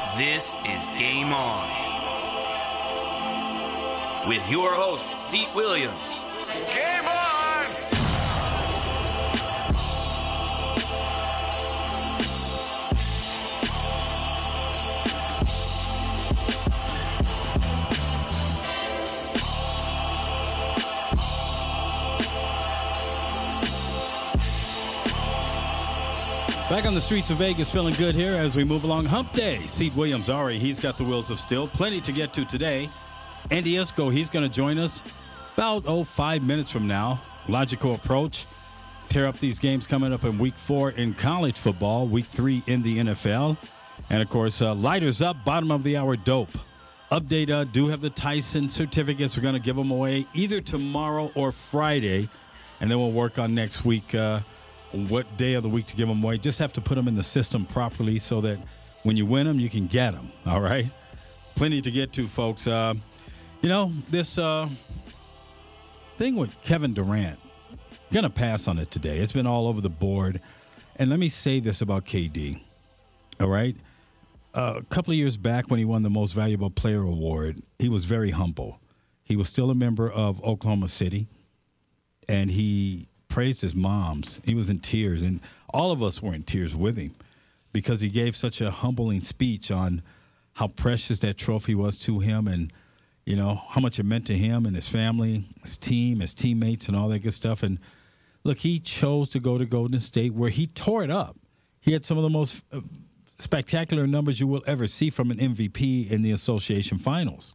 This is Game On with your host, Seat Williams. Game on! Back on the streets of Vegas, feeling good here as we move along. Hump Day. Seat Williams, Ari, he's got the wheels of steel. Plenty to get to today. Andy Iskoe, he's going to join us about, 5 minutes from now. Logical approach. Tear up these games coming up in Week 4 in college football, Week 3 in the NFL. And, of course, lighters up, bottom of the hour dope. Update, do have the Tyson certificates. We're going to give them away either tomorrow or Friday. And then we'll work on next week what day of the week to give them away. Just have to put them in the system properly so that when you win them, you can get them. All right? Plenty to get to, folks. This thing with Kevin Durant, going to pass on it today. It's been all over the board. And let me say this about KD. All right? A couple of years back when he won the Most Valuable Player award, he was very humble. He was still a member of Oklahoma City, and he praised his moms. He was in tears, and all of us were in tears with him because he gave such a humbling speech on how precious that trophy was to him and, how much it meant to him and his family, his team, his teammates, and all that good stuff. And, look, he chose to go to Golden State where he tore it up. He had some of the most spectacular numbers you will ever see from an MVP in the association finals.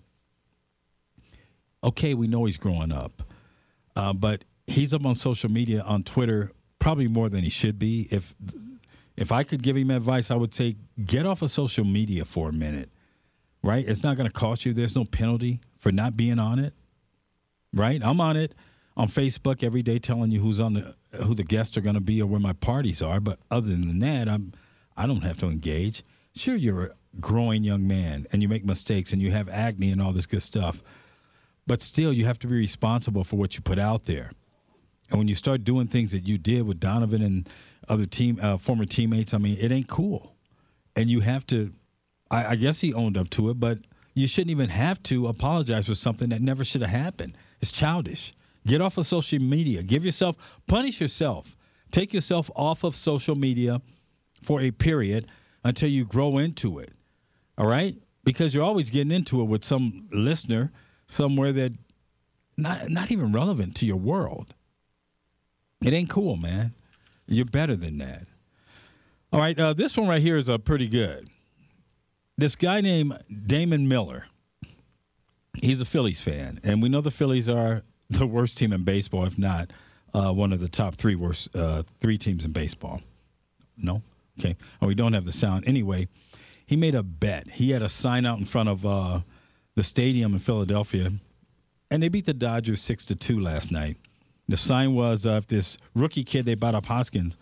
Okay, we know he's growing up, but he's up on social media, on Twitter, probably more than he should be. If I could give him advice, I would say get off of social media for a minute, right? It's not going to cost you. There's no penalty for not being on it, right? I'm on it on Facebook every day telling you who the guests are going to be or where my parties are. But other than that, I don't have to engage. Sure, you're a growing young man and you make mistakes and you have acne and all this good stuff. But still, you have to be responsible for what you put out there. And when you start doing things that you did with Donovan and other former teammates, it ain't cool. And you have to, I guess he owned up to it, but you shouldn't even have to apologize for something that never should have happened. It's childish. Get off of social media. Punish yourself. Take yourself off of social media for a period until you grow into it. All right? Because you're always getting into it with some listener somewhere that not even relevant to your world. It ain't cool, man. You're better than that. All right, this one right here is pretty good. This guy named Damon Miller, he's a Phillies fan, and we know the Phillies are the worst team in baseball, if not one of the top three worst three teams in baseball. No? Okay. Oh, we don't have the sound. Anyway, he made a bet. He had a sign out in front of the stadium in Philadelphia, and they beat the Dodgers 6-2 last night. The sign was if this rookie kid they bought up Haskins,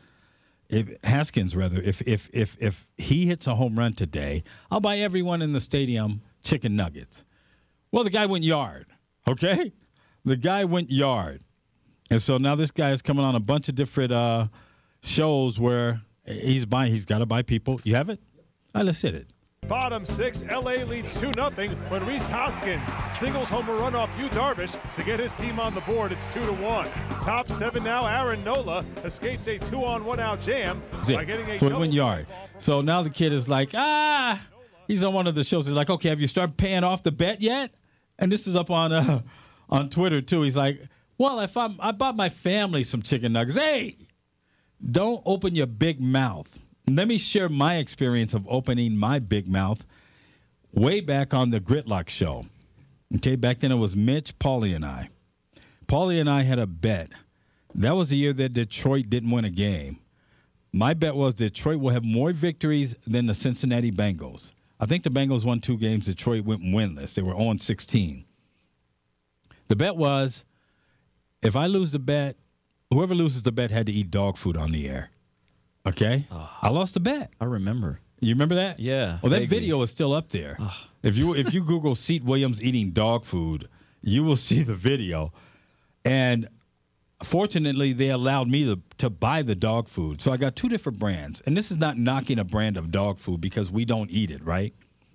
if he hits a home run today, I'll buy everyone in the stadium chicken nuggets. Well, the guy went yard, okay? The guy went yard. And so now this guy is coming on a bunch of different shows where he's got to buy people. You have it? All right, let's hit it. Bottom six, L.A. leads 2-0 when Rhys Hoskins singles home a run off Yu Darvish to get his team on the board. It's 2-1. Top seven now, Aaron Nola escapes a 2-on-1 out jam by getting a so he went yard. So now the kid is like, he's on one of the shows. He's like, okay, have you started paying off the bet yet? And this is up on Twitter too. He's like, well, I bought my family some chicken nuggets. Hey, don't open your big mouth. Let me share my experience of opening my big mouth way back on the Gritlock show. Okay, back then it was Mitch, Paulie, and I. Paulie and I had a bet. That was the year that Detroit didn't win a game. My bet was Detroit will have more victories than the Cincinnati Bengals. I think the Bengals won 2 games. Detroit went winless. They were 0-16. The bet was if I lose the bet, whoever loses the bet had to eat dog food on the air. Okay? I lost the bet. I remember. You remember that? Yeah. Well, that video is still up there. If you Google Seat Williams eating dog food, you will see the video. And fortunately, they allowed me to buy the dog food. So I got 2 different brands. And this is not knocking a brand of dog food because we don't eat it, right?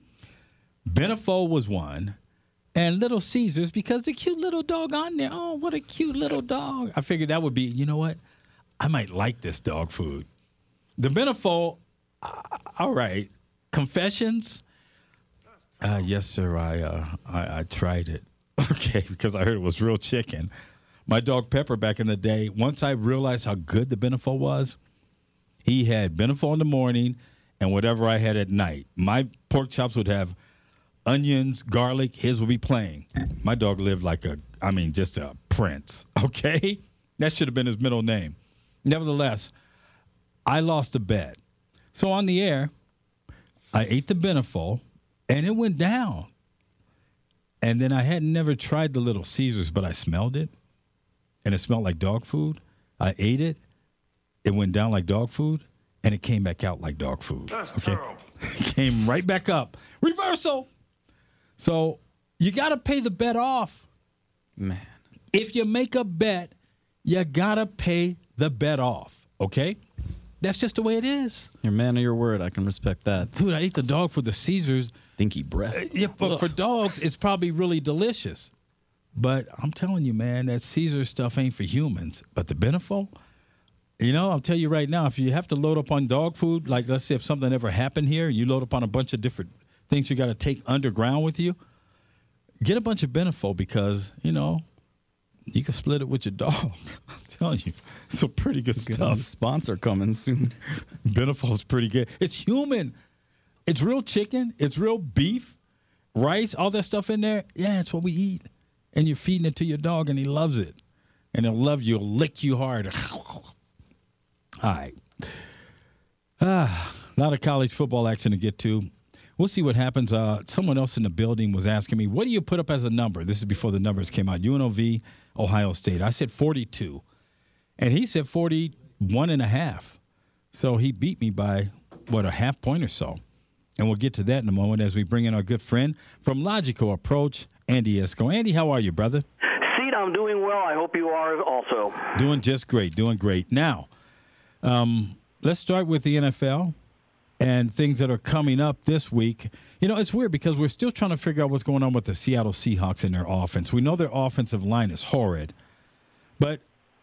Benefo was one, and Little Caesars because the cute little dog on there. Oh, what a cute little dog. I figured that would be, you know what? I might like this dog food. The Benefo, all right. Confessions? Yes, sir, I tried it. Okay, because I heard it was real chicken. My dog Pepper back in the day, once I realized how good the Benefo was, he had Benefo in the morning and whatever I had at night. My pork chops would have onions, garlic. His would be plain. My dog lived like just a prince, okay? That should have been his middle name. Nevertheless, I lost a bet. So on the air, I ate the Benefo, and it went down. And then I had never tried the Little Caesars, but I smelled it, and it smelled like dog food. I ate it. It went down like dog food, and it came back out like dog food. That's terrible. It came right back up. Reversal. So you got to pay the bet off. Man. If you make a bet, you got to pay the bet off, okay? That's just the way it is. You're a man of your word. I can respect that. Dude, I ate the dog for the Caesars. Stinky breath. Yeah, but for dogs, it's probably really delicious. But I'm telling you, man, that Caesar stuff ain't for humans. But the Benefo, I'll tell you right now, if you have to load up on dog food, like let's say if something ever happened here and you load up on a bunch of different things you got to take underground with you, get a bunch of Benefo because, you can split it with your dog. I'm telling you, it's a pretty good stuff. Sponsor coming soon. Benefo's pretty good. It's human. It's real chicken. It's real beef, rice, all that stuff in there. Yeah, it's what we eat. And you're feeding it to your dog, and he loves it. And he'll love you. He'll lick you hard. All right. A lot of college football action to get to. We'll see what happens. Someone else in the building was asking me, what do you put up as a number? This is before the numbers came out. UNLV, Ohio State. I said 42. And he said 41.5. So he beat me by, a half point or so. And we'll get to that in a moment as we bring in our good friend from Logical Approach, Andy Iskoe. Andy, how are you, brother? Seed, I'm doing well. I hope you are also. Doing just great. Doing great. Now, let's start with the NFL and things that are coming up this week. It's weird because we're still trying to figure out what's going on with the Seattle Seahawks and their offense. We know their offensive line is horrid. But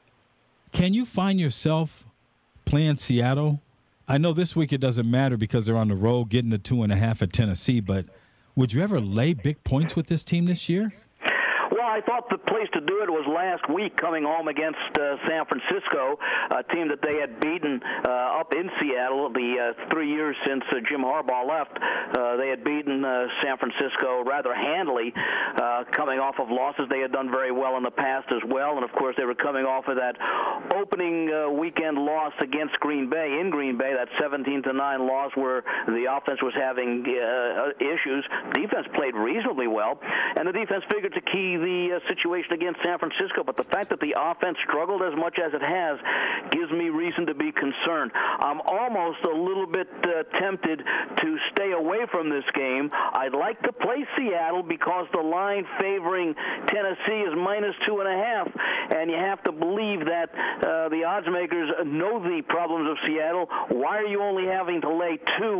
can you find yourself playing Seattle? I know this week it doesn't matter because they're on the road getting the 2.5 at Tennessee, but would you ever lay big points with this team this year? Well, I thought the place to do it was last week coming home against San Francisco, a team that they had beaten up in Seattle the 3 years since Jim Harbaugh left. They had beaten San Francisco rather handily, coming off of losses. They had done very well in the past as well, and of course they were coming off of that opening weekend loss against Green Bay, that 17-9 loss where the offense was having issues. Defense played reasonably well, and the defense figured to key the situation against San Francisco, but the fact that the offense struggled as much as it has gives me reason to be concerned. I'm almost a little bit tempted to stay away from this game. I'd like to play Seattle because the line favoring Tennessee is -2.5, and you have to believe that the odds makers know the problems of Seattle. Why are you only having to lay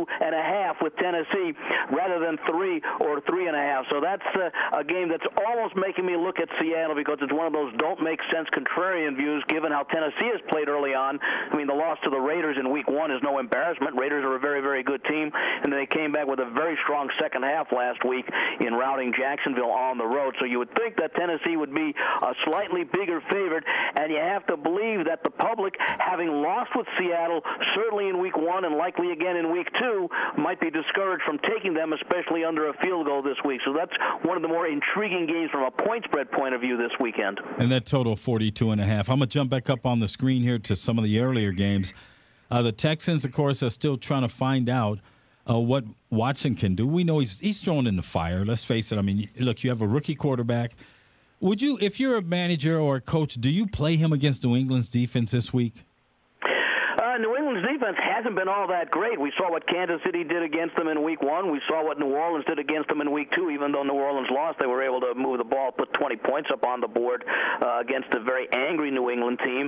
2.5 with Tennessee rather than 3 or 3.5? So that's a game that's almost making me look at Seattle because it's one of those don't make sense contrarian views given how Tennessee has played early on. I mean, the loss to the Raiders in week 1 is no embarrassment. Raiders are a very, very good team, and they came back with a very strong second half last week in routing Jacksonville on the road. So you would think that Tennessee would be a slightly bigger favorite, and you have to believe that the public, having lost with Seattle, certainly in week 1 and likely again in week 2, might be discouraged from taking them, especially under a field goal this week. So that's one of the more intriguing games from a point spread point of view this weekend. And that total 42.5. I'm going to jump back up on the screen here to some of the earlier games. The Texans, of course, are still trying to find out what Watson can do. We know he's thrown in the fire. Let's face it. I mean, look, you have a rookie quarterback. Would you, if you're a manager or a coach, do you play him against New England's defense this week? New England's England's defense hasn't been all that great. We saw what Kansas City did against them in Week 1. We saw what New Orleans did against them in Week 2. Even though New Orleans lost, they were able to move the ball, put 20 points up on the board against a very angry New England team.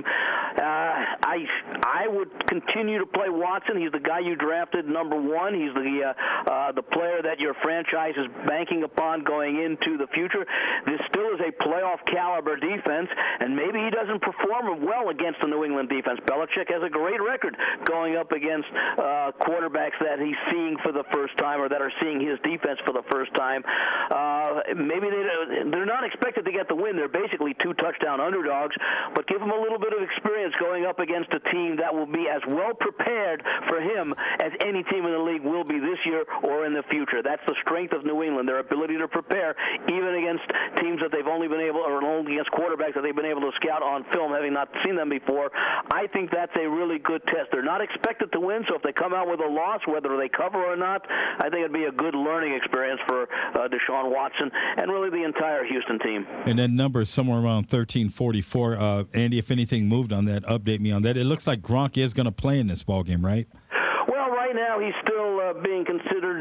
I would continue to play Watson. He's the guy you drafted number 1. He's the player that your franchise is banking upon going into the future. This still is a playoff caliber defense, and maybe he doesn't perform well against the New England defense. Belichick has a great record going up against quarterbacks that he's seeing for the first time or that are seeing his defense for the first time. Maybe they're not expected to get the win. They're basically 2 touchdown underdogs, but give him a little bit of experience going up against a team that will be as well prepared for him as any team in the league will be this year or in the future. That's the strength of New England, their ability to prepare even against teams that they've only been able, or only against quarterbacks that they've been able to scout on film, having not seen them before. I think that's a really good test. They're not expected to win, so if they come out with a loss, whether they cover or not, I think it'd be a good learning experience for Deshaun Watson and really the entire Houston team. And that number is somewhere around 1344. Andy, if anything moved on that, update me on that. It looks like Gronk is going to play in this ballgame, right? Well, right now he's still being considered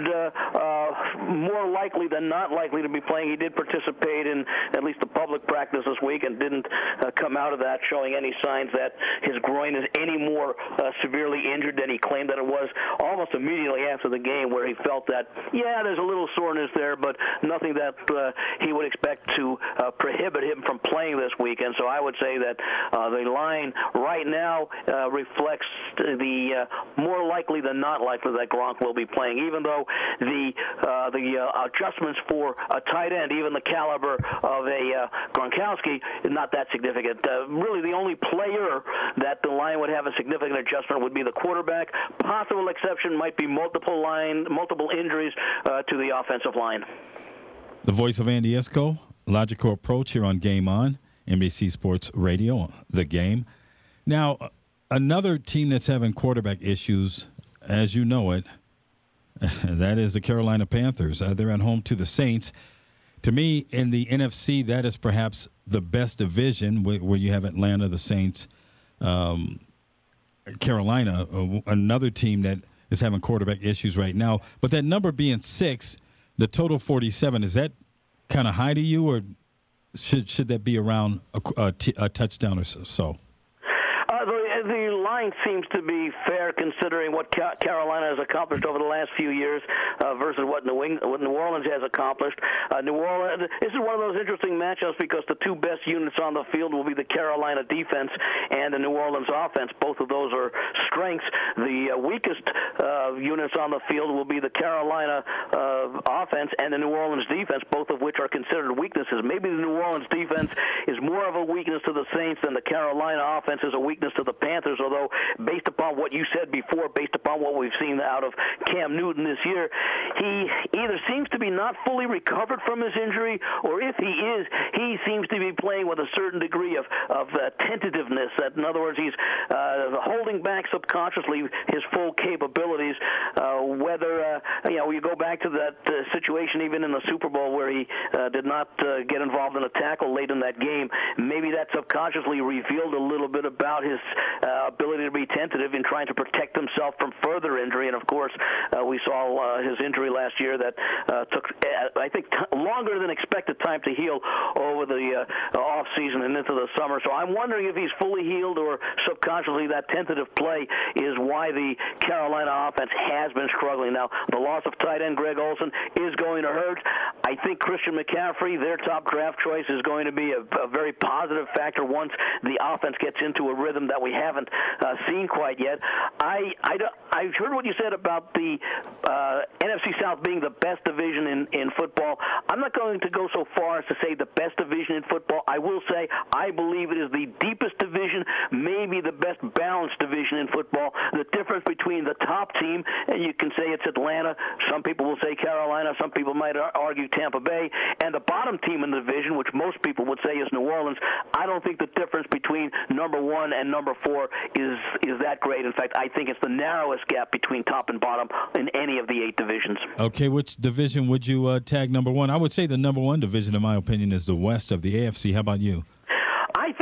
more likely than not likely to be playing. He did participate in at least the public practice this week and didn't come out of that showing any signs that his groin is any more severely injured than he claimed that it was almost immediately after the game, where he felt that, yeah, there's a little soreness there, but nothing that he would expect to prohibit him from playing this weekend. So I would say that the line right now reflects the more likely than not likely that Gronk will be playing, even though the adjustments for a tight end, even the caliber of a Gronkowski, is not that significant. Really, the only player that the line would have a significant adjustment would be the quarterback. Possible exception might be multiple injuries to the offensive line. The voice of Andy Iskoe, Logical Approach here on Game On, NBC Sports Radio, The Game. Now, another team that's having quarterback issues, as you know it, that is the Carolina Panthers. They're at home to the Saints. To me, in the NFC, that is perhaps the best division where you have Atlanta, the Saints, Carolina, another team that is having quarterback issues right now. But that number being 6, the total 47, is that kind of high to you, or should that be around a touchdown or so? The line seems to be fair considering what Carolina has accomplished over the last few years versus what New Orleans has accomplished. New Orleans, this is one of those interesting matchups because the 2 best units on the field will be the Carolina defense and the New Orleans offense. Both of those are strengths. The weakest units on the field will be the Carolina offense and the New Orleans defense, both of which are considered weaknesses. Maybe the New Orleans defense is more of a weakness to the Saints than the Carolina offense is a weakness to the Panthers, although based upon what you said before, based upon what we've seen out of Cam Newton this year, he either seems to be not fully recovered from his injury, or if he is, he seems to be playing with a certain degree of tentativeness. That, in other words, he's holding back subconsciously his full capabilities. Whether you go back to that situation even in the Super Bowl where he did not get involved in a tackle late in that game, maybe that subconsciously revealed a little bit about his ability to be tentative in trying to protect himself from further injury. And of course, we saw his injury last year that took, I think, longer than expected time to heal over the off season and into the summer. So I'm wondering if he's fully healed or subconsciously that tentative play is why the Carolina offense has been struggling. Now, the loss of tight end Greg Olsen is going to hurt. I think Christian McCaffrey, their top draft choice, is going to be a very positive factor once the offense gets into a rhythm that we haven't seen quite yet. I've heard what you said about the NFC South being the best division in football. I'm not going to go so far as to say the best division in football. I will say I believe it is the deepest division, maybe the best balanced division in football. The difference between the top team, and you can say it's Atlanta, some people will say Carolina, some people might argue Tampa Bay, and the bottom team in the division, which most people would say is New Orleans. I don't think the difference between number 1 and number 4 is that great. In fact, I think it's the narrowest gap between top and bottom in any of the 8 divisions. Okay, which division would you tag number 1? I would say the number 1 division, in my opinion, is the West of the AFC. How about you? I think you could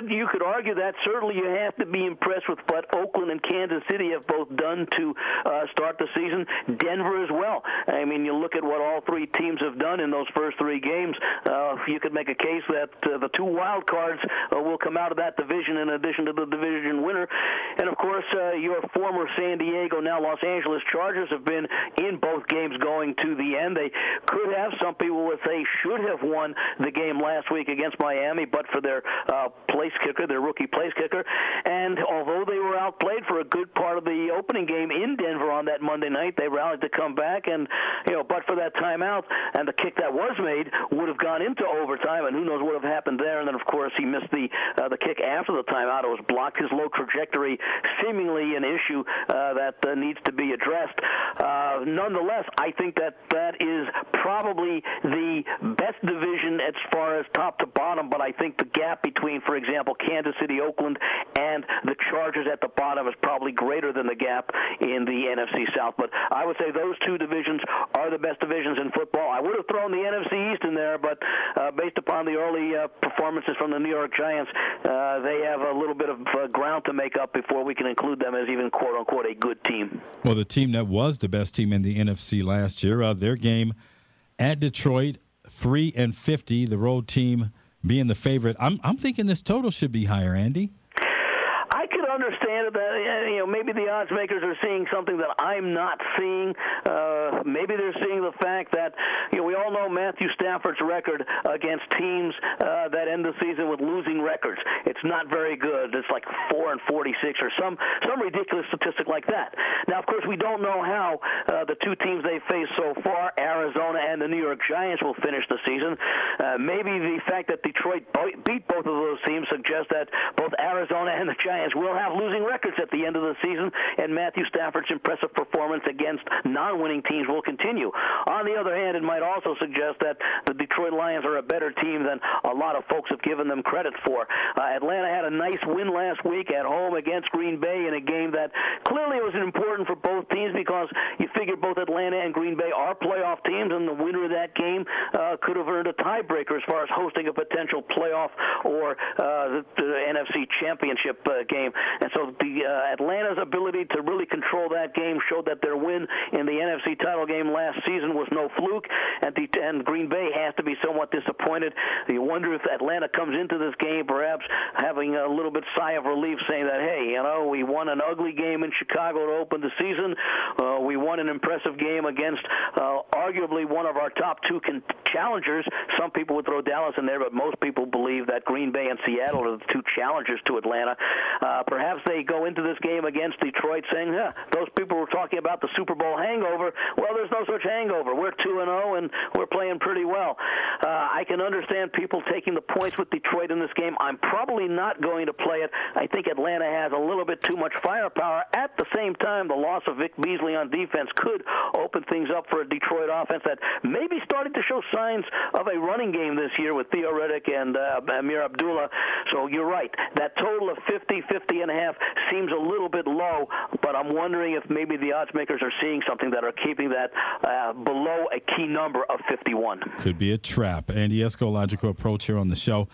you could argue that. Certainly you have to be impressed with what Oakland and Kansas City have both done to start the season. Denver as well. I mean, you look at what all three teams have done in those first three games. You could make a case that the two wild cards will come out of that division in addition to the division winner. And, of course, your former San Diego, now Los Angeles Chargers have been in both games going to the end. They could have, some people would say, should have won the game last week against Miami, but for their place kicker, their rookie place kicker. And although they were outplayed for a good part of the opening game in Denver on that Monday night, they rallied to come back. And, but for that timeout and the kick that was made would have gone into overtime, and who knows what would have happened there. And then, of course, he missed the kick after the timeout. It was blocked. His low trajectory, seemingly an issue that needs to be addressed. Nonetheless, I think that is probably the best division as far as top to bottom, but I think the gap between, for example, Kansas City, Oakland, and the Chargers at the bottom is probably greater than the gap in the NFC South. But I would say those two divisions are the best divisions in football. I would have thrown the NFC East in there, but based upon the early performances from the New York Giants, they have a little bit of ground to make up before we can include them as even, quote-unquote, a good team. Well, the team that was the best team in the NFC last year, their game at Detroit, 3-50, the road team being the favorite. I'm thinking this total should be higher, Andy. I could understand that, maybe the odds makers are seeing something that I'm not seeing. Maybe they're seeing the fact that, we all know Matthew Stafford's record against teams that end the season with losing records. It's not very good. It's like 4-46 or some ridiculous statistic like that. Now, of course, we don't know how the two teams they faced so far, Arizona and the New York Giants, will finish the season. Maybe the fact that Detroit beat both of those teams suggests that both Arizona and the Giants will have losing records at the end of the season, and Matthew Stafford's impressive performance against non-winning teams will continue. On the other hand, it might also suggest that the Detroit Lions are a better team than a lot of folks have given them credit for. Atlanta had a nice win last week at home against Green Bay in a game that clearly was important for both teams because you figure both Atlanta and Green Bay are playoff teams, and the winner of that game could have earned a tiebreaker as far as hosting a potential playoff or the NFC Championship game. And so the Atlanta's ability to really control that game showed that their win in the NFC title game last season was no fluke, and Green Bay has to be somewhat disappointed. You wonder if Atlanta comes into this game perhaps having a little bit sigh of relief, saying that, hey, we won an ugly game in Chicago to open the season. We won an impressive game against arguably one of our top two challengers. Some people would throw Dallas in there, but most people believe that Green Bay and Seattle are the two challengers to Atlanta. Perhaps they go into this game against Detroit saying, those people were talking about the Super Bowl hangover. Well, there's no such hangover. We're 2-0, and we're playing pretty well. I can understand people taking the points with Detroit in this game. I'm probably not going to play it. I think Atlanta has a little bit too much firepower. At the same time, the loss of Vic Beasley on defense could open things up for a Detroit offense that may be starting to show signs of a running game this year with Theo Riddick and Amir Abdullah. So you're right. That total of 50-50.5 seems a little bit low, but I'm wondering if maybe the odds makers are seeing something that are keeping that below a key number of 51. Could be a trap. Andy Esco, Logical Approach here on the show.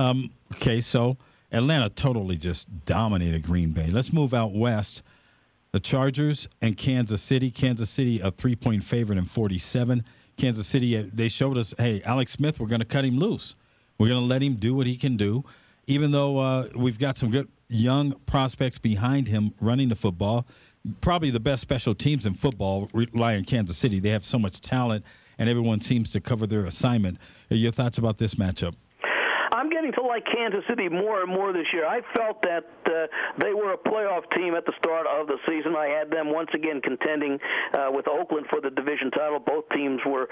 Okay, so Atlanta totally just dominated Green Bay. Let's move out west. The Chargers and Kansas City. Kansas City a 3-point favorite in 47. Kansas City, they showed us, hey, Alex Smith, we're going to cut him loose. We're going to let him do what he can do. Even though we've got some good young prospects behind him running the football, probably the best special teams in football rely on Kansas City. They have so much talent, and everyone seems to cover their assignment. Your thoughts about this matchup? I'm getting to like Kansas City more and more this year. I felt that they were a playoff team at the start of the season. I had them once again contending with Oakland for the division title. Both teams were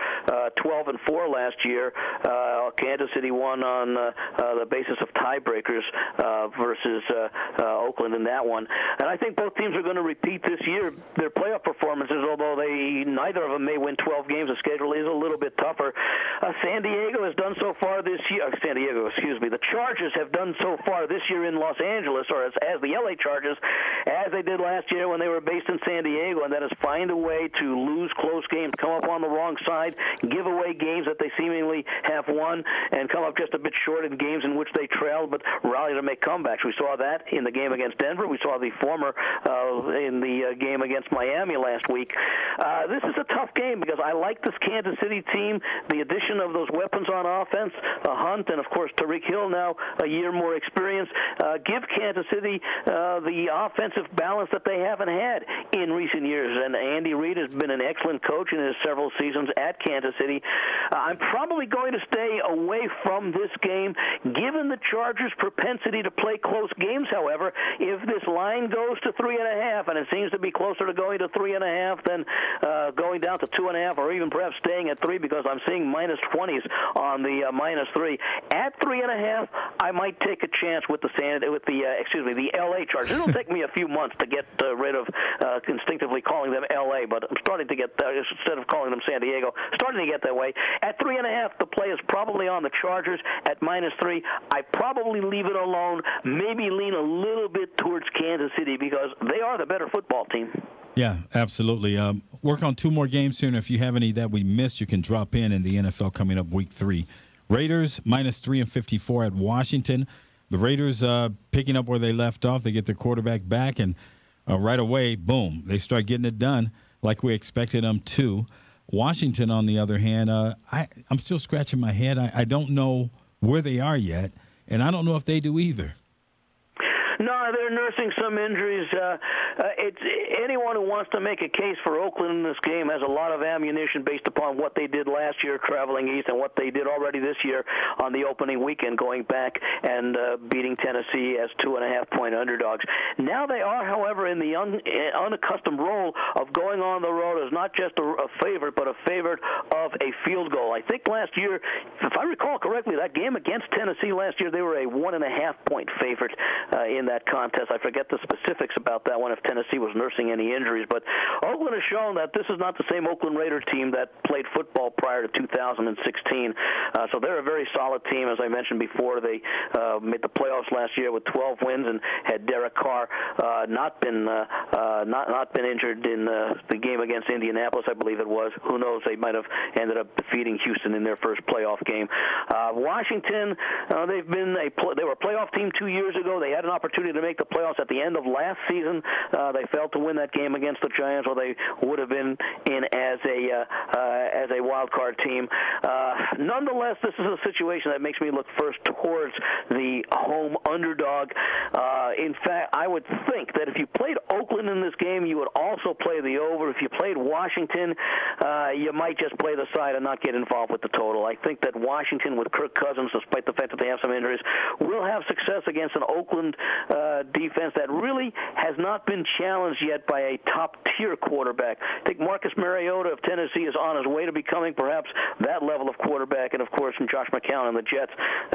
12-4 last year. Kansas City won on the basis of tiebreakers versus Oakland in that one. And I think both teams are going to repeat this year their playoff performances, although neither of them may win 12 games. The schedule is a little bit tougher. San Diego has done so far this year. the Chargers have done so far this year in Los Angeles, or as the LA Chargers, as they did last year when they were based in San Diego, and that is find a way to lose close games, come up on the wrong side, give away games that they seemingly have won, and come up just a bit short in games in which they trailed, but rally to make comebacks. We saw that in the game against Denver. We saw the former in the game against Miami last week. This is a tough game because I like this Kansas City team. The addition of those weapons on offense, Hunt, and of course Tyreek Hill, now a year more experience, give Kansas City the offensive balance that they haven't had in recent years. And Andy Reid has been an excellent coach in his several seasons at Kansas City. I'm probably going to stay away from this game, given the Chargers' propensity to play close games. However, if this line goes to 3.5, and it seems to be closer to going to 3.5 than going down to 2.5, or even perhaps staying at 3, because I'm seeing minus 20s on the -3. At 3.5, I might take a chance with the LA Chargers. It'll take me a few months to get rid of instinctively calling them LA, but I'm starting to get instead of calling them San Diego, starting to get that way. At 3.5, the play is probably on the Chargers. At -3, I probably leave it alone. Maybe lean a little bit towards Kansas City because they are the better football team. Yeah, absolutely. Work on 2 more games soon. If you have any that we missed, you can drop in the NFL coming up week 3. Raiders -3 and 54 at Washington. The Raiders picking up where they left off. They get their quarterback back, and right away, boom, they start getting it done like we expected them to. Washington, on the other hand, I'm still scratching my head. I don't know where they are yet, and I don't know if they do either. No, they're nursing some injuries. It's anyone who wants to make a case for Oakland in this game has a lot of ammunition based upon what they did last year traveling east and what they did already this year on the opening weekend, going back and beating Tennessee as 2.5-point underdogs. Now they are, however, in the unaccustomed role of going on the road as not just a favorite, but a favorite of a field goal. I think last year, if I recall correctly, that game against Tennessee last year, they were a 1.5-point favorite in that contest. I forget the specifics about that one if Tennessee was nursing any injuries, but Oakland has shown that this is not the same Oakland Raider team that played football prior to 2016. So they're a very solid team. As I mentioned before, they made the playoffs last year with 12 wins and had Derek Carr not been injured in the game against Indianapolis, I believe it was. Who knows? They might have ended up defeating Houston in their first playoff game. Washington, they were a playoff team 2 years ago. They had an opportunity to make the playoffs at the end of last season. They failed to win that game against the Giants, or they would have been in as a wild card team. Nonetheless, this is a situation that makes me look first towards the home underdog. In fact, I would think that if you played Oakland in this game, you would also play the over. If you played Washington, you might just play the side and not get involved with the total. I think that Washington, with Kirk Cousins, despite the fact that they have some injuries, will have success against an Oakland defense that really has not been challenged yet by a top-tier quarterback. I think Marcus Mariota of Tennessee is on his way to becoming perhaps that level of quarterback, and of course from Josh McCown and the Jets,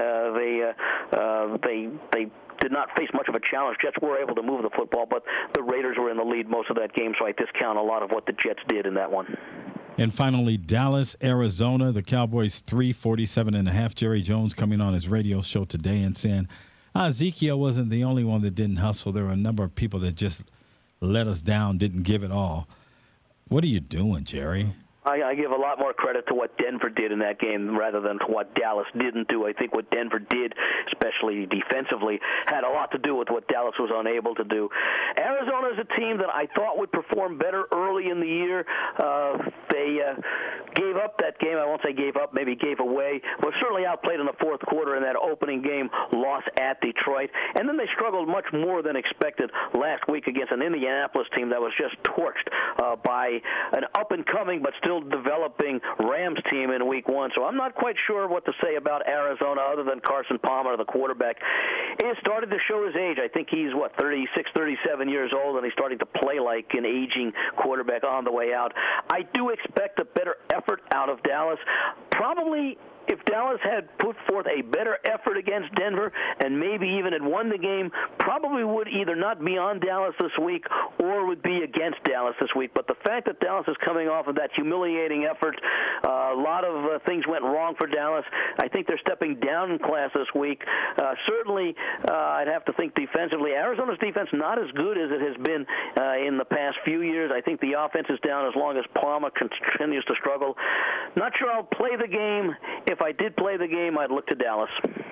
they did not face much of a challenge. Jets were able to move the football, but the Raiders were in the lead most of that game, so I discount a lot of what the Jets did in that one. And finally, Dallas, Arizona, the Cowboys 347.5. Jerry Jones coming on his radio show today and saying, Ezekiel wasn't the only one that didn't hustle. There were a number of people that just let us down, didn't give it all. What are you doing, Jerry? I give a lot more credit to what Denver did in that game rather than to what Dallas didn't do. I think what Denver did, especially defensively, had a lot to do with what Dallas was unable to do. Arizona is a team that I thought would perform better early in the year. They gave up that game. I won't say gave up, maybe gave away. Was certainly outplayed in the fourth quarter in that opening game loss at Detroit. And then they struggled much more than expected last week against an Indianapolis team that was just torched by an up-and-coming but still developing Rams team in week 1. So I'm not quite sure what to say about Arizona other than Carson Palmer, the quarterback. He started to show his age. I think he's, 36, 37 years old, and he's starting to play like an aging quarterback on the way out. I do expect a better effort out of Dallas. Probably if Dallas had put forth a better effort against Denver and maybe even had won the game, probably would either not be on Dallas this week or would be against Dallas this week. But the fact that Dallas is coming off of that humiliating effort, a lot of things went wrong for Dallas. I think they're stepping down in class this week. Certainly, I'd have to think defensively. Arizona's defense not as good as it has been in the past few years. I think the offense is down as long as Palmer continues to struggle. Not sure I'll play the game. If I did play the game, I'd look to Dallas.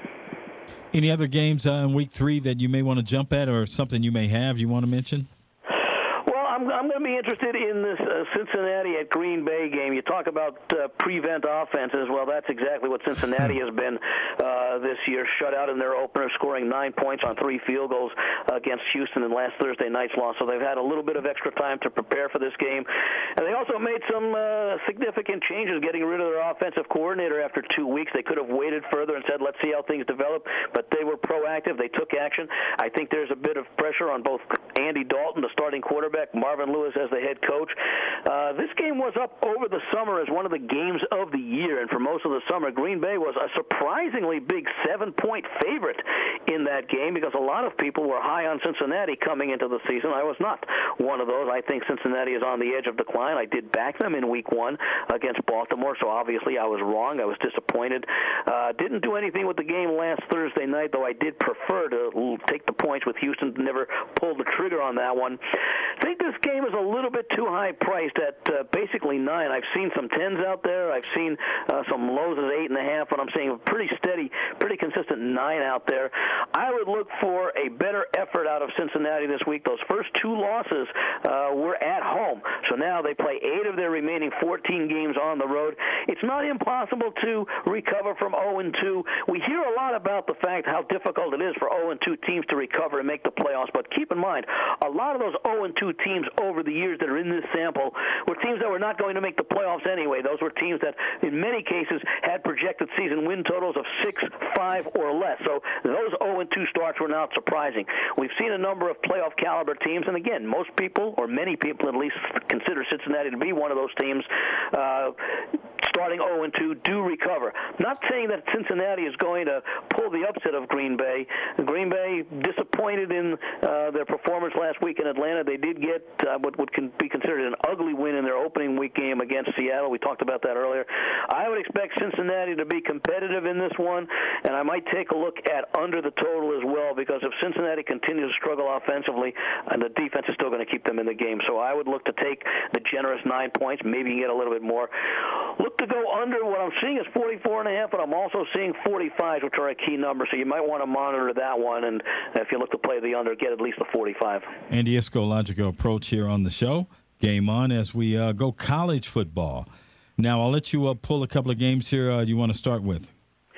Any other games in Week 3 that you may want to jump at, or something you may have you want to mention? I'm going to be interested in this Cincinnati at Green Bay game. You talk about prevent offenses. Well, that's exactly what Cincinnati has been this year. Shut out in their opener, scoring 9 points on 3 field goals against Houston in last Thursday night's loss. So they've had a little bit of extra time to prepare for this game. And they also made some significant changes, getting rid of their offensive coordinator after 2 weeks. They could have waited further and said, let's see how things develop. But they were proactive. They took action. I think there's a bit of pressure on both Andy Dalton, the starting quarterback, Marvin Lewis as the head coach. This game was up over the summer as one of the games of the year, and for most of the summer, Green Bay was a surprisingly big 7-point favorite in that game because a lot of people were high on Cincinnati coming into the season. I was not one of those. I think Cincinnati is on the edge of decline. I did back them in Week 1 against Baltimore, so obviously I was wrong. I was disappointed. Didn't do anything with the game last Thursday night, though I did prefer to take the points with Houston. Never pulled the trigger on that one. I think this game is a little bit too high priced at basically 9. I've seen some 10s out there. I've seen some lows at 8.5, but I'm seeing a pretty steady, pretty consistent 9 out there. I would look for a better effort out of Cincinnati this week. Those first 2 losses were at home, so now they play 8 of their remaining 14 games on the road. It's not impossible to recover from 0-2. We hear a lot about the fact how difficult it is for 0-2 teams to recover and make the playoffs, but keep in mind, a lot of those 0-2 teams over the years that are in this sample were teams that were not going to make the playoffs anyway. Those were teams that, in many cases, had projected season win totals of 6, 5, or less. So those 0-2 starts were not surprising. We've seen a number of playoff caliber teams, and again, most people, or many people at least, consider Cincinnati to be one of those teams. Starting 0-2 do recover. Not saying that Cincinnati is going to pull the upset of Green Bay. Green Bay disappointed in their performance last week in Atlanta. They did get what can be considered an ugly win in their opening week game against Seattle. We talked about that earlier. I would expect Cincinnati to be competitive in this one, and I might take a look at under the total as well, because if Cincinnati continues to struggle offensively, and the defense is still going to keep them in the game. So I would look to take the generous 9 points, maybe get a little bit more. Look to go under. What I'm seeing is 44.5, but I'm also seeing 45, which are a key number, so you might want to monitor that one, and if you look to play the under, get at least the 45. Andy Iskoe, Logical Approach here on the show. Game on as we go college football. Now, I'll let you pull a couple of games here you want to start with.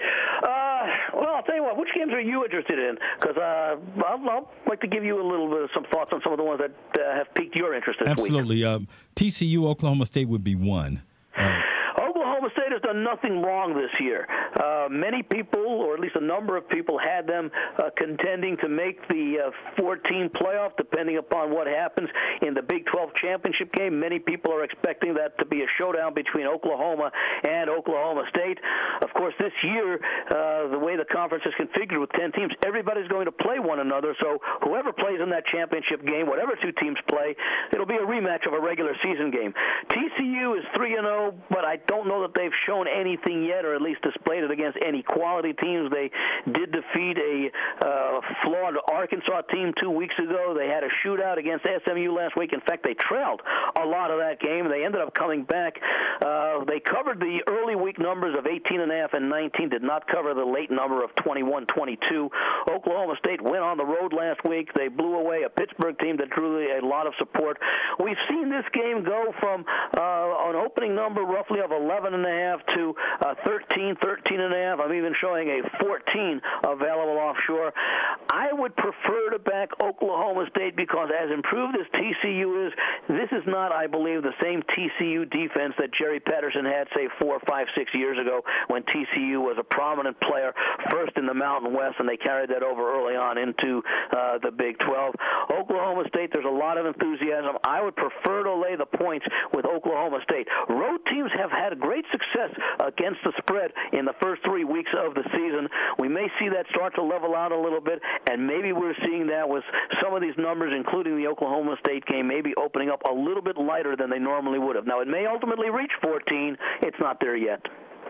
Well, I'll tell you what, which games are you interested in? Because I'd like to give you a little bit of some thoughts on some of the ones that have piqued your interest this week. Absolutely. TCU, Oklahoma State would be one. Oklahoma State has done nothing wrong this year. Many people, or at least a number of people, had them contending to make the 14 playoff, depending upon what happens in the Big 12 championship game. Many people are expecting that to be a showdown between Oklahoma and Oklahoma State. Of course, this year, the way the conference is configured with 10 teams, everybody's going to play one another. So whoever plays in that championship game, whatever 2 teams play, it'll be a rematch of a regular season game. TCU is 3-0, but I don't know that they've shown anything yet, or at least displayed it against any quality teams. They did defeat a flawed Arkansas team 2 weeks ago. They had a shootout against SMU last week. In fact, they trailed a lot of that game. They ended up coming back. They covered the early week numbers of 18.5 and 19, did not cover the late number of 21-22. Oklahoma State went on the road last week. They blew away a Pittsburgh team that drew a lot of support. We've seen this game go from an opening number roughly of 11.5 to 13, 13.5. I'm even showing a 14 available offshore. I would prefer to back Oklahoma State because as improved as TCU is, this is not, I believe, the same TCU defense that Jerry Patterson had, say, 4, 5, 6 years ago when TCU was a prominent player first in the Mountain West, and they carried that over early on into the Big 12. Oklahoma State, there's a lot of enthusiasm. I would prefer to lay the points with Oklahoma State. State. Road teams have had great success against the spread in the first 3 weeks of the season. We may see that start to level out a little bit, and maybe we're seeing that with some of these numbers, including the Oklahoma State game, maybe opening up a little bit lighter than they normally would have. Now, it may ultimately reach 14. It's not there yet.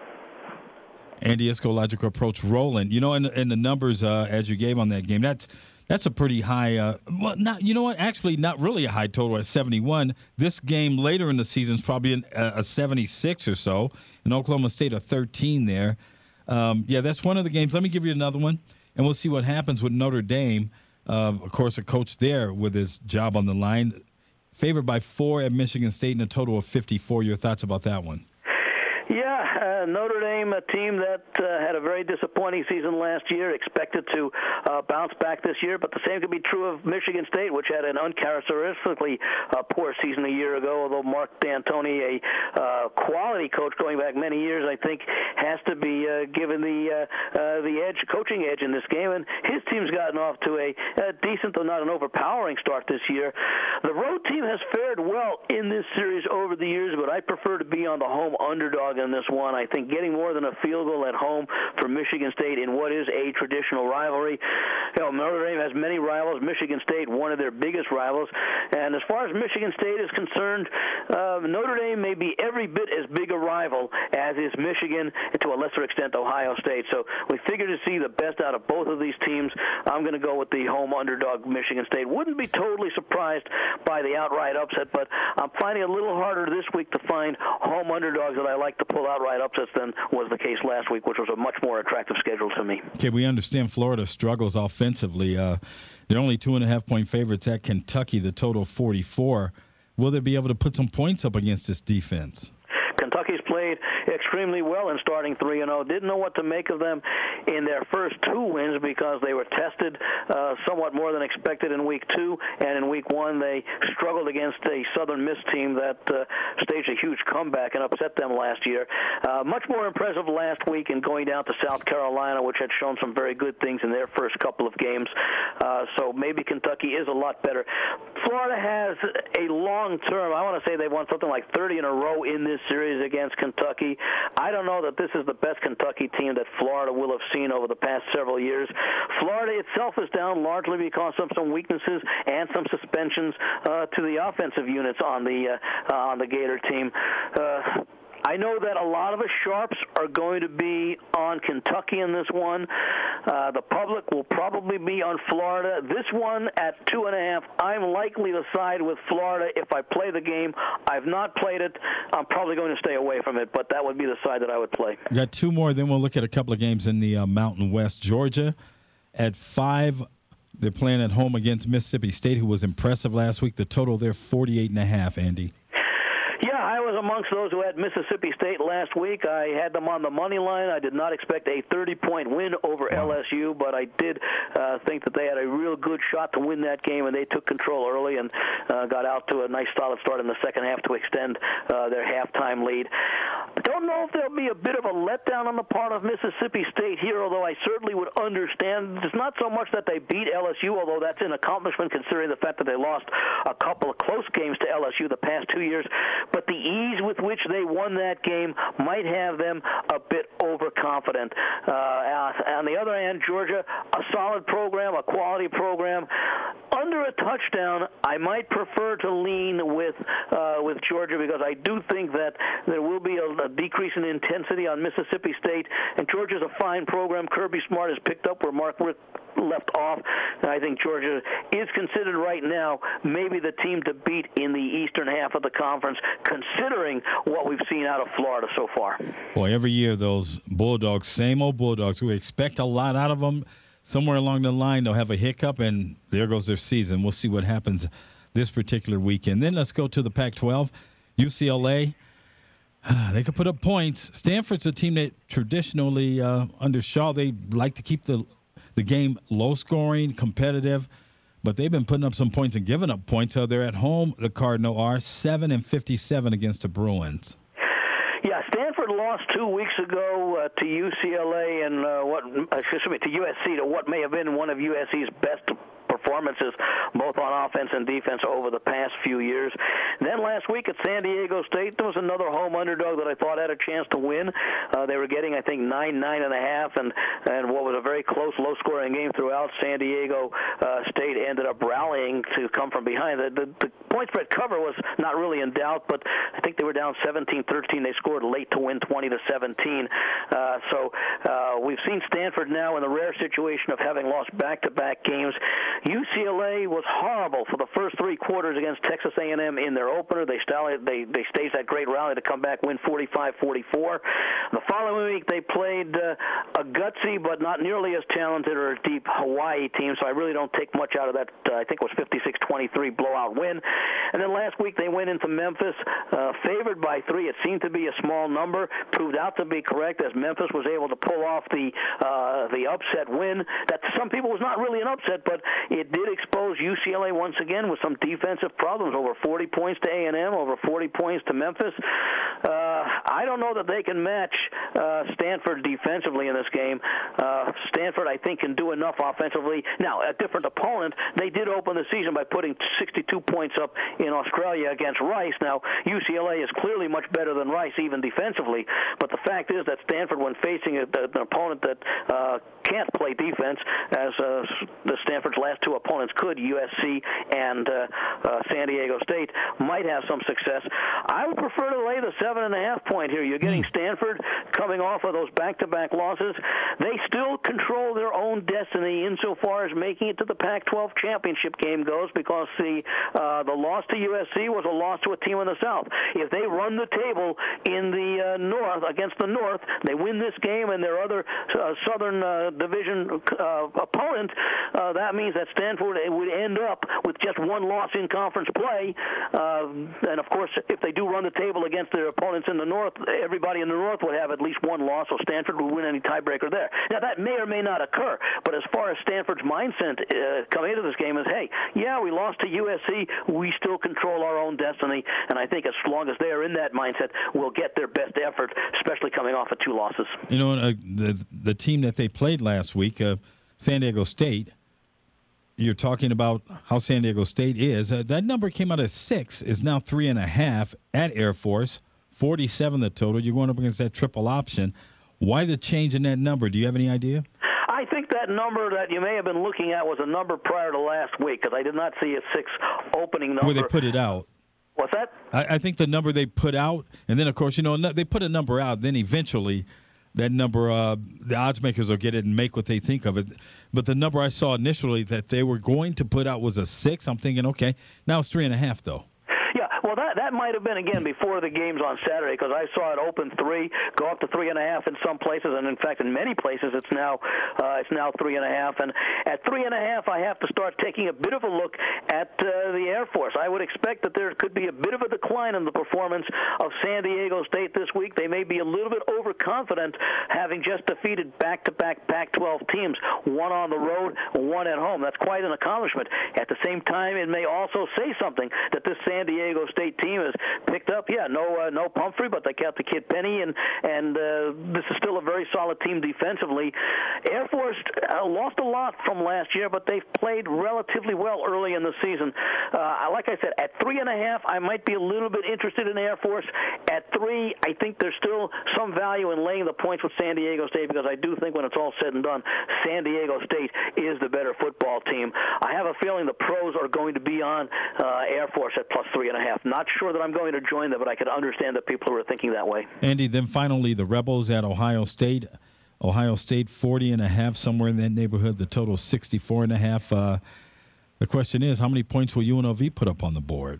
Andy Iskoe, Logical Approach, rolling. In the numbers as you gave on that game, that's a pretty high. Actually, not really a high total at 71. This game later in the season is probably a 76 or so. In Oklahoma State, a 13 there. That's one of the games. Let me give you another one, and we'll see what happens with Notre Dame. Of course, a coach there with his job on the line. Favored by 4 at Michigan State in a total of 54. Your thoughts about that one? Yeah, Notre Dame, a team that had a very disappointing season last year, expected to bounce back this year, but the same could be true of Michigan State, which had an uncharacteristically poor season a year ago, although Mark D'Antoni, a quality coach going back many years, I think has to be given the coaching edge in this game, and his team's gotten off to a decent, though not an overpowering start this year. The road team has fared well in this series over the years, but I prefer to be on the home underdog in this one. I think getting more than a field goal at home for Michigan State in what is a traditional rivalry. Notre Dame has many rivals. Michigan State, one of their biggest rivals. And as far as Michigan State is concerned, Notre Dame may be every bit as big a rival as is Michigan, and to a lesser extent Ohio State. So we figure to see the best out of both of these teams. I'm going to go with the home underdog Michigan State. Wouldn't be totally surprised by the outright upset, but I'm finding it a little harder this week to find home underdogs that I like to pull outright upsets than was the case last week, which was a much more attractive schedule to me. Okay, we understand Florida struggles offensively. They're only 2.5-point favorites at Kentucky, the total 44. Will they be able to put some points up against this defense? Kentucky's played extremely well in starting 3-0. Didn't know what to make of them in their first 2 wins because they were tested somewhat more than expected in week 2, and in week 1 they struggled against a Southern Miss team that staged a huge comeback and upset them last year. Much more impressive last week in going down to South Carolina, which had shown some very good things in their first couple of games. So maybe Kentucky is a lot better. Florida has a long term. I want to say they won something like 30 in a row in this series against Kentucky. I don't know that this is the best Kentucky team that Florida will have seen over the past several years. Florida itself is down largely because of some weaknesses and some suspensions to the offensive units on the Gator team. I know that a lot of the sharps are going to be on Kentucky in this one. The public will probably be on Florida. This one at 2.5, I'm likely to side with Florida if I play the game. I've not played it. I'm probably going to stay away from it, but that would be the side that I would play. We got 2 more, then we'll look at a couple of games in the Mountain West. Georgia at 5. They're playing at home against Mississippi State, who was impressive last week. The total there, 48.5, Andy. Yeah, I was amongst those who had Mississippi State last week. I had them on the money line. I did not expect a 30-point win over LSU, but I did think that they had a real good shot to win that game, and they took control early and got out to a nice solid start in the second half to extend their halftime lead. I don't know if there'll be a bit of a letdown on the part of Mississippi State here, although I certainly would understand. It's not so much that they beat LSU, although that's an accomplishment considering the fact that they lost a couple of close games to LSU the past 2 years. But the ease with which they won that game might have them a bit overconfident. On the other hand, Georgia, a solid program, a quality program. Under a touchdown, I might prefer to lean with Georgia because I do think that there will be a decrease in intensity on Mississippi State, and Georgia's a fine program. Kirby Smart has picked up where Mark Richt left off, and I think Georgia is considered right now maybe the team to beat in the eastern half of the conference, considering what we've seen out of Florida so far. Boy, every year those Bulldogs, same old Bulldogs, we expect a lot out of them. Somewhere along the line, they'll have a hiccup, and there goes their season. We'll see what happens this particular weekend. Then let's go to the Pac-12. UCLA, they could put up points. Stanford's a team that traditionally, under Shaw, they like to keep the game low-scoring, competitive, but they've been putting up some points and giving up points. So they're at home, the Cardinal are 7-57 against the Bruins. Yeah, Stanford lost 2 weeks ago to UCLA and to USC, to what may have been one of USC's best performances, both on offense and defense, over the past few years. Then last week at San Diego State, there was another home underdog that I thought had a chance to win. They were getting, I think, 9.5, and what was a very close, low-scoring game throughout. San Diego State ended up rallying to come from behind. The point spread cover was not really in doubt, but I think they were down 17-13. They scored late to win 20-17. So we've seen Stanford now in the rare situation of having lost back-to-back games. UCLA was horrible for the first three quarters against Texas A&M in their opener. They staged that great rally to come back, win 45-44. The following week, they played a gutsy but not nearly as talented or deep Hawaii team, so I really don't take much out of that. I think it was 56-23 blowout win. And then last week, they went into Memphis, favored by 3. It seemed to be a small number, proved out to be correct as Memphis was able to pull off the upset win. That to some people was not really an upset, but it did expose UCLA once again with some defensive problems. Over 40 points to A&M, over 40 points to Memphis. I don't know that they can match Stanford defensively in this game. Stanford, I think, can do enough offensively. Now, a different opponent. They did open the season by putting 62 points up in Australia against Rice. Now, UCLA is clearly much better than Rice, even defensively. But the fact is that Stanford, when facing an opponent that can't play defense, as the Stanford's last two opponents could, USC and San Diego State, might have some success. I would prefer to lay the 7.5 point here. You're getting Stanford coming off of those back-to-back losses. They still control their own destiny insofar as making it to the Pac-12 championship game goes, because the loss to USC was a loss to a team in the South. If they run the table in the North against the North, they win this game and their other Southern Division opponent, that means that Stanford would end up with just one loss in conference play. And, of course, if they do run the table against their opponents in the North, everybody in the North would have at least one loss, so Stanford would win any tiebreaker there. Now, that may or may not occur, but as far as Stanford's mindset coming into this game is, hey, yeah, we lost to USC, we still control our own destiny, and I think as long as they are in that mindset, we'll get their best effort, especially coming off of 2 losses. You know, the team that they played last week, San Diego State, you're talking about how San Diego State is. That number came out as 6, is now 3.5 at Air Force, 47 the total. You're going up against that triple option. Why the change in that number? Do you have any idea? I think that number that you may have been looking at was a number prior to last week, because I did not see a 6 opening number. Where they put it out. What's that? I think the number they put out, and then, of course, you know, they put a number out, then eventually that number, the odds makers will get it and make what they think of it. But the number I saw initially that they were going to put out was a 6. I'm thinking, okay, now it's 3.5, though. Yeah, well, that might have been, again, before the games on Saturday, because I saw it open 3, go up to 3.5 in some places, and in fact, in many places, it's now 3.5. And at 3.5, I have to start taking a bit of a look at the Air Force. I would expect that there could be a bit of a decline in the performance of San Diego State this week. They may be a little bit overconfident, having just defeated back-to-back Pac-12 teams, one on the road, one at home. That's quite an accomplishment. At the same time, it may also say something that this San Diego State team has picked up. Yeah, no Pumphrey, but they kept the kid Penny, and this is still a very solid team defensively. Air Force lost a lot from last year, but they've played relatively well early in the season. Like I said, at 3.5, I might be a little bit interested in Air Force. At 3, I think there's still some value in laying the points with San Diego State, because I do think when it's all said and done, San Diego State is the better football team. I have a feeling the pros are going to be on Air Force at plus 3.5. Not sure that I'm going to join them, but I could understand the people who are thinking that way. Andy, then finally the Rebels at Ohio State. Ohio State 40.5, somewhere in that neighborhood. The total 64.5. The question is, how many points will UNLV put up on the board?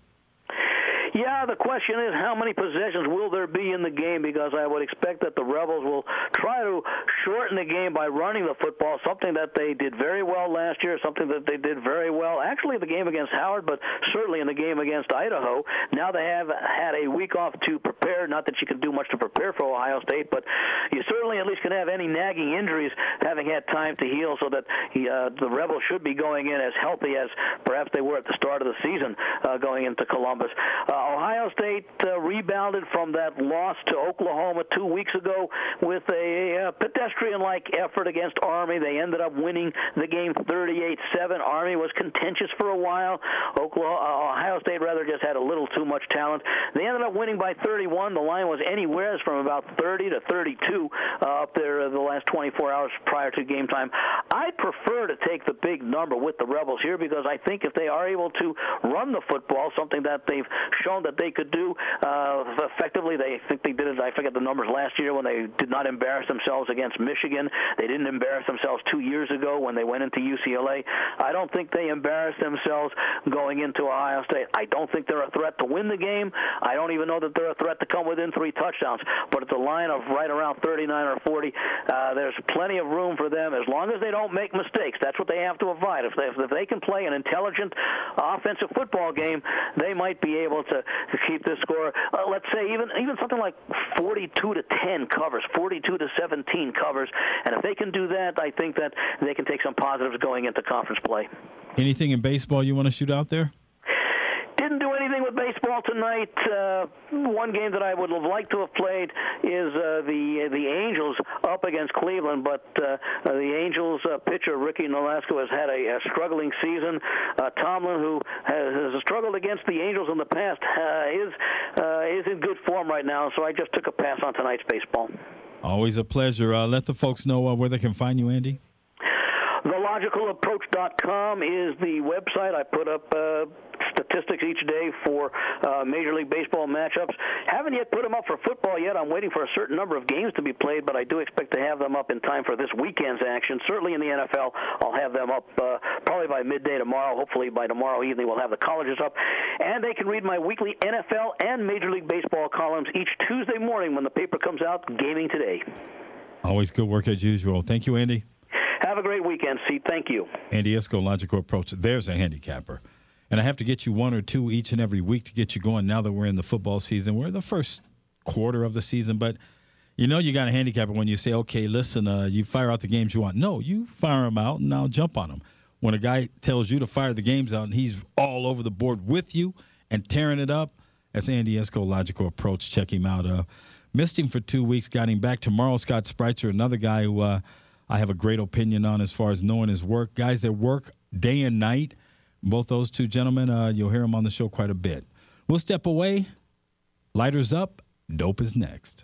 Yeah, the question is how many possessions will there be in the game, because I would expect that the Rebels will try to shorten the game by running the football, something that they did very well last year, something that they did very well actually in the game against Howard, but certainly in the game against Idaho. Now they have had a week off to prepare. Not that you can do much to prepare for Ohio State, but you certainly at least can have any nagging injuries having had time to heal, so that the Rebels should be going in as healthy as perhaps they were at the start of the season going into Columbus. Ohio State rebounded from that lost to Oklahoma 2 weeks ago with a pedestrian-like effort against Army. They ended up winning the game 38-7. Army was contentious for a while. Ohio State just had a little too much talent. They ended up winning by 31. The line was anywhere from about 30 to 32 up there the last 24 hours prior to game time. I'd prefer to take the big number with the Rebels here because I think if they are able to run the football, something that they've shown that they could do effectively, they think they did it, I forget the numbers last year when they did not embarrass themselves against Michigan. They didn't embarrass themselves 2 years ago when they went into UCLA. I don't think they embarrassed themselves going into Ohio State. I don't think they're a threat to win the game. I don't even know that they're a threat to come within 3 touchdowns. But at the line of right around 39 or 40, there's plenty of room for them as long as they don't make mistakes. That's what they have to avoid. If they can play an intelligent offensive football game, they might be able to keep this score. Let's say even something like 42-10 covers, 42-17 covers. And if they can do that, I think that they can take some positives going into conference play. Anything in baseball you want to shoot out there? Didn't do anything with baseball tonight. One game that I would have liked to have played is the Angels up against Cleveland, but the Angels pitcher Ricky Nolasco has had a struggling season. Tomlin, who has struggled against the Angels in the past, is in good form right now, so I just took a pass on tonight's baseball. Always a pleasure. Let the folks know where they can find you, Andy. TheLogicalApproach.com is the website. I put up statistics each day for Major League Baseball matchups. Haven't yet put them up for football yet. I'm waiting for a certain number of games to be played, but I do expect to have them up in time for this weekend's action. Certainly in the NFL, I'll have them up probably by midday tomorrow. Hopefully by tomorrow evening we'll have the colleges up. And they can read my weekly NFL and Major League Baseball columns each Tuesday morning when the paper comes out, Gaming Today. Always good work as usual. Thank you, Andy. Have a great weekend, Steve. Thank you. Andy Iskoe, Logical Approach. There's a handicapper. And I have to get you one or two each and every week to get you going now that we're in the football season. We're in the first quarter of the season, but you got a handicapper when you say, okay, listen, you fire out the games you want. No, you fire them out, and I'll jump on them. When a guy tells you to fire the games out and he's all over the board with you and tearing it up, that's Andy Iskoe, Logical Approach. Check him out. Missed him for 2 weeks, got him back. Tomorrow, Scott Spreitzer, another guy who I have a great opinion on as far as knowing his work. Guys that work day and night, both those two gentlemen, you'll hear them on the show quite a bit. We'll step away. Lighters up. Dope is next.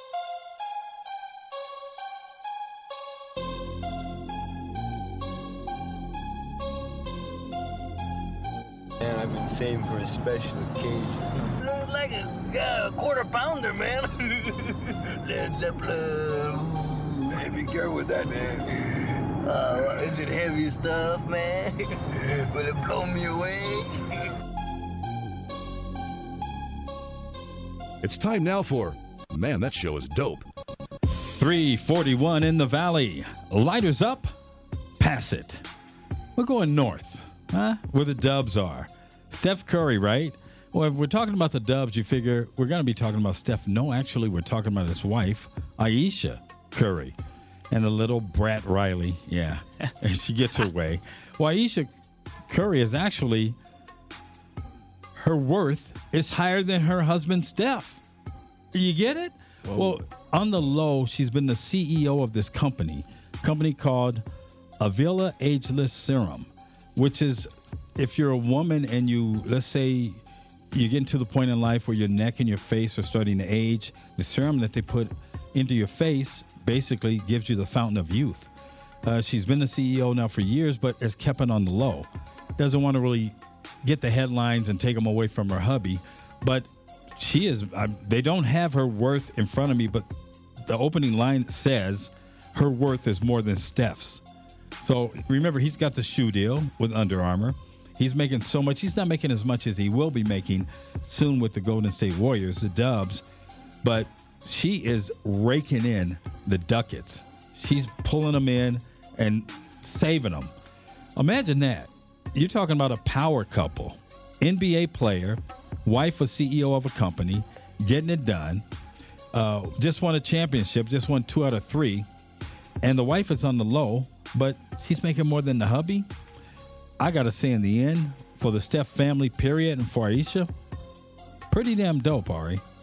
Man, I've been saving for a special occasion. Looks like a quarter pounder, man. Led Zeppelin. Man, be careful with that, man. Is it heavy stuff, man? Will it blow me away? It's time now for, man, that show is dope. 341 in the Valley. Lighters up, pass it. We're going north, where the Dubs are. Steph Curry, right? Well, if we're talking about the Dubs, you figure we're going to be talking about Steph. No, actually, we're talking about his wife, Ayesha Curry, and the little brat Riley. Yeah, and she gets her way. Well, Ayesha Curry is actually, her worth is higher than her husband, Steph. You get it? Whoa. Well, on the low, she's been the CEO of this company called Avila Ageless Serum, which is, if you're a woman and you, let's say, you're getting to the point in life where your neck and your face are starting to age, the serum that they put into your face basically gives you the fountain of youth. She's been the CEO now for years, but has kept it on the low. Doesn't want to really get the headlines and take them away from her hubby, but she is, they don't have her worth in front of me, but the opening line says her worth is more than Steph's. So remember, he's got the shoe deal with Under Armour. He's making so much. He's not making as much as he will be making soon with the Golden State Warriors, the Dubs. But she is raking in the ducats. She's pulling them in and saving them. Imagine that. You're talking about a power couple. NBA player, wife a CEO of a company, getting it done. Just won a championship, just won 2 out of 3. And the wife is on the low, but she's making more than the hubby. I got to say, in the end, for the Steph family, period, and for Ayesha, pretty damn dope, Ari.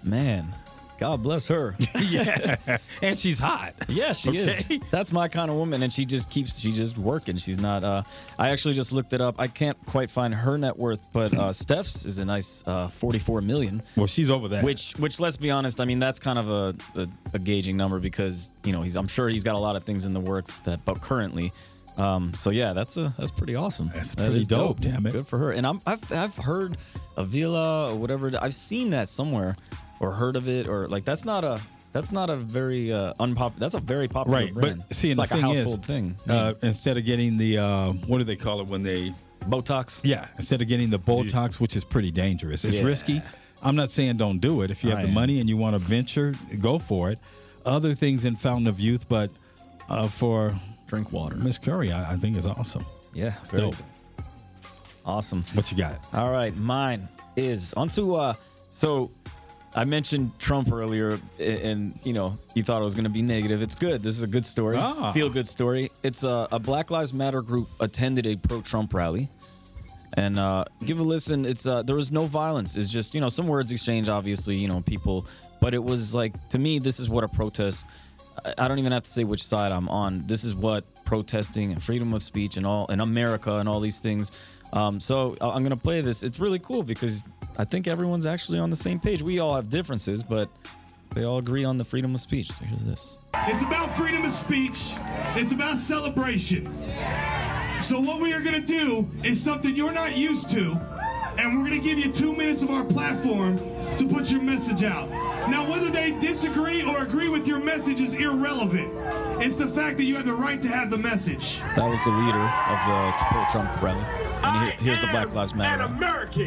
Man, God bless her. Yeah, and she's hot. Yeah, she is. That's my kind of woman, and she's just working. She's not. I actually just looked it up. I can't quite find her net worth, but Steph's is a nice 44 million. Well, she's over that. Which, let's be honest. I mean, that's kind of a gauging number because I'm sure he's got a lot of things in the works but currently. So yeah, that's pretty awesome. That's pretty dope. Damn it, good for her. And I've heard Avila or whatever. I've seen that somewhere or heard of it or like that's not a very unpopular. That's a very popular right. brand. But see, it's and like the a thing household is, thing. Instead of getting the what do they call it when they Botox? Yeah, instead of getting the Botox, which is pretty dangerous. It's risky. I'm not saying don't do it. If you have the money and you want to venture, go for it. Other things in Fountain of Youth, but for drink water, Miss Curry, I think is awesome. Yeah, it's dope. Awesome. What you got? All right, mine is onto so I mentioned Trump earlier, and you thought it was going to be negative. It's good. This is a good story. Feel good story. It's a Black Lives Matter group attended a pro-Trump rally, and give a listen. It's there was no violence. It's just some words exchanged. Obviously, people, but it was like to me, this is what a protest. I don't even have to say which side I'm on. This is what protesting and freedom of speech and all in America and all these things. So I'm gonna play this. It's really cool because I think everyone's actually on the same page. We all have differences, but they all agree on the freedom of speech. So here's this. It's about freedom of speech. It's about celebration. So what we are going to do is something you're not used to, and we're going to give you 2 minutes of our platform to put your message out. Now, whether they disagree or agree with your message is irrelevant. It's the fact that you have the right to have the message. That was the leader of the pro-Trump rally. And here's the Black Lives Matter. An American.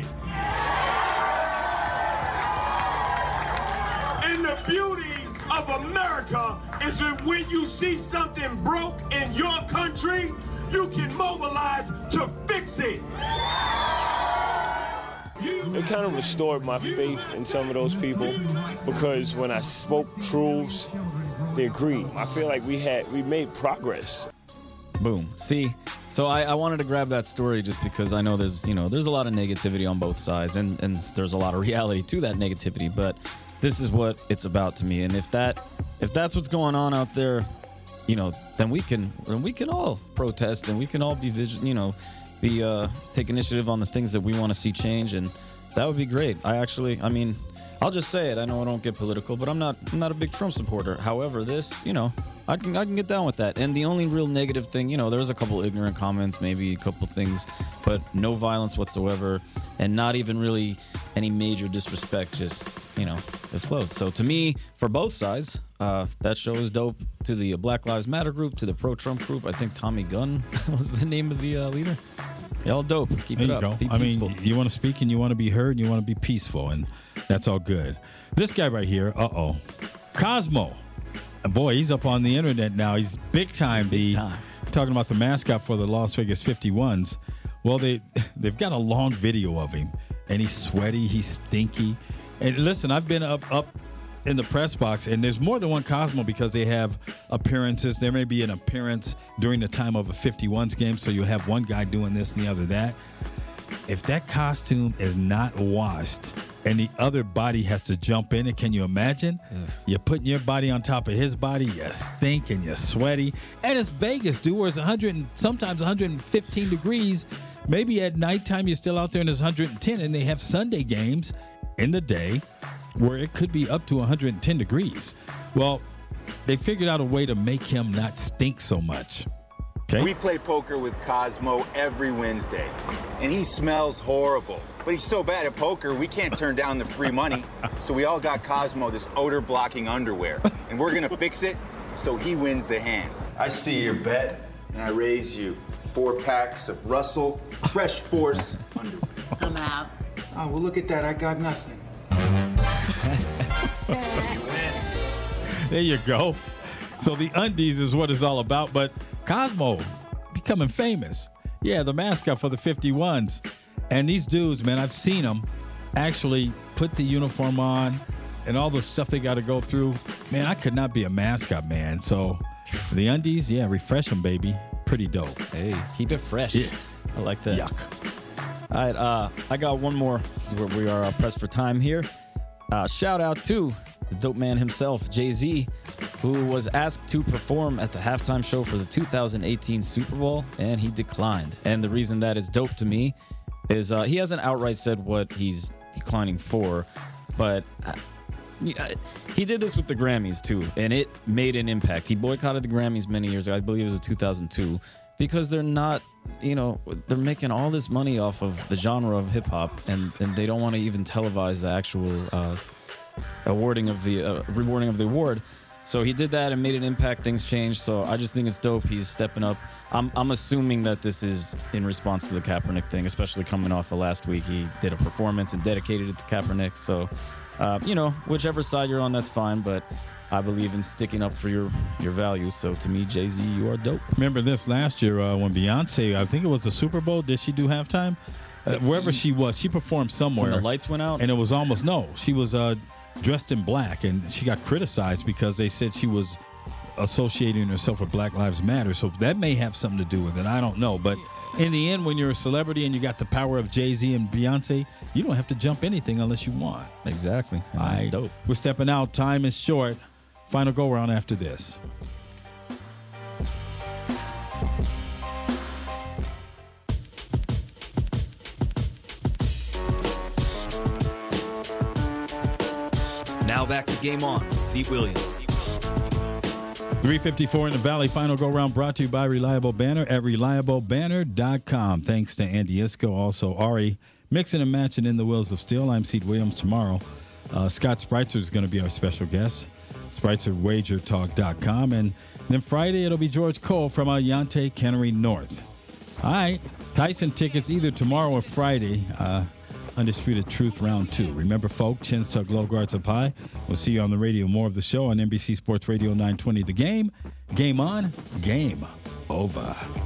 And the beauty of America is that when you see something broke in your country, you can mobilize to fix it. It kind of restored my faith in some of those people because when I spoke truths, they agreed. I feel like we made progress. Boom. See, so I wanted to grab that story just because I know there's a lot of negativity on both sides and there's a lot of reality to that negativity, but this is what it's about to me. And if that's what's going on out there, then we can all protest and we can all be take initiative on the things that we want to see change, and that would be great. I'll just say it. I know I don't get political, but I'm not a big Trump supporter. However, this, I can get down with that. And the only real negative thing, there was a couple ignorant comments, maybe a couple things, but no violence whatsoever, and not even really any major disrespect. Just it floats. So to me, for both sides, that show is dope. To the Black Lives Matter group, to the pro-Trump group, I think Tommy Gunn was the name of the leader. Y'all dope. Keep it up. Go. Be peaceful. You want to speak and you want to be heard and you want to be peaceful, and that's all good. This guy right here, Cosmo. Boy, he's up on the internet now. He's big time, talking about the mascot for the Las Vegas 51s. Well, they've got a long video of him, and he's sweaty, he's stinky. And listen, I've been up in the press box, and there's more than one Cosmo because they have appearances. There may be an appearance during the time of a 51s game, so you'll have one guy doing this and the other that. If that costume is not washed and the other body has to jump in it, can you imagine? You're putting your body on top of his body, you stink and you're sweaty. And it's Vegas, dude, where it's 100 and sometimes 115 degrees. Maybe at nighttime you're still out there and it's 110, and they have Sunday games in the day where it could be up to 110 degrees. Well, they figured out a way to make him not stink so much. Okay? We play poker with Cosmo every Wednesday, and he smells horrible. But he's so bad at poker, we can't turn down the free money. So we all got Cosmo this odor-blocking underwear, and we're gonna fix it so he wins the hand. I see your bet, and I raise you 4 packs of Russell Fresh Force underwear. I'm out. Oh, well, look at that. I got nothing. There you go. So the undies is what it's all about, but Cosmo becoming famous. Yeah, the mascot for the 51s. And these dudes, man, I've seen them actually put the uniform on and all the stuff they got to go through. Man, I could not be a mascot, man. So the undies, yeah, refresh them, baby. Pretty dope. Hey, keep it fresh. Yeah. I like that. Yuck. All right, I got one more. We are pressed for time here. Shout out to the dope man himself, Jay-Z, who was asked to perform at the halftime show for the 2018 Super Bowl, and he declined. And the reason that is dope to me is he hasn't outright said what he's declining for, but he did this with the Grammys too, and it made an impact. He boycotted the Grammys many years ago. I believe it was in 2002, because they're not, they're making all this money off of the genre of hip hop, and they don't want to even televise the actual rewarding of the award. So he did that and made an impact. Things changed. So I just think it's dope. He's stepping up. I'm assuming that this is in response to the Kaepernick thing, especially coming off of last week. He did a performance and dedicated it to Kaepernick. So, whichever side you're on, that's fine. But I believe in sticking up for your values. So to me, Jay-Z, you are dope. Remember this last year when Beyonce, I think it was the Super Bowl, did she do halftime? Wherever she was, she performed somewhere. When the lights went out? And it was she was dressed in black, and she got criticized because they said she was associating herself with Black Lives Matter. So that may have something to do with it. I don't know. But in the end, when you're a celebrity and you got the power of Jay-Z and Beyonce, you don't have to jump anything unless you want. Exactly. That's dope. We're stepping out. Time is short. Final go-around after this. Now back to Game On. Seat Williams. 3:54 in the Valley. Final go-round brought to you by Reliable Banner at ReliableBanner.com. Thanks to Andy Isco, also Ari, mixing and matching in the Wheels of Steel. I'm Seat Williams. Tomorrow, Scott Spreitzer is going to be our special guest. SpreitzerWagerTalk.com. And then Friday, it'll be George Cole from Ayante Cannery North. All right. Tyson tickets either tomorrow or Friday. Undisputed Truth Round 2. Remember, folk, chins tucked, low guards up high. We'll see you on the radio. More of the show on NBC Sports Radio 920. The Game. Game on. Game over.